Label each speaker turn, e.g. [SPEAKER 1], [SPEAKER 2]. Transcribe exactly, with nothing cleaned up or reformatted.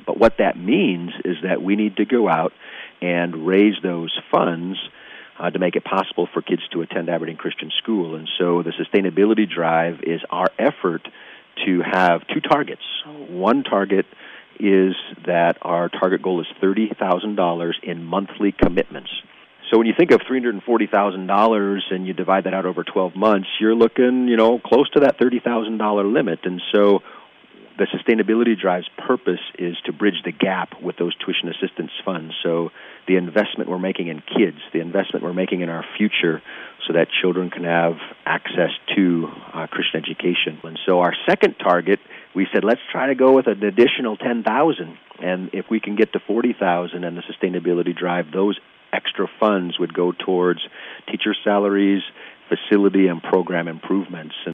[SPEAKER 1] But what that means is that we need to go out and raise those funds uh, to make it possible for kids to attend Aberdeen Christian School. And so the Sustainability Drive is our effort to have two targets. One target is that our target goal is thirty thousand dollars in monthly commitments. So when you think of three hundred forty thousand dollars and you divide that out over twelve months, you're looking, you know, close to that thirty thousand dollars limit. And so the Sustainability Drive's purpose is to bridge the gap with those tuition assistance funds. So the investment we're making in kids, the investment we're making in our future so that children can have access to uh, Christian education. And so our second target, we said, let's try to go with an additional ten thousand dollars. And if we can get to forty thousand dollars and the Sustainability Drive, those extra funds would go towards teacher salaries, facility, and program improvements.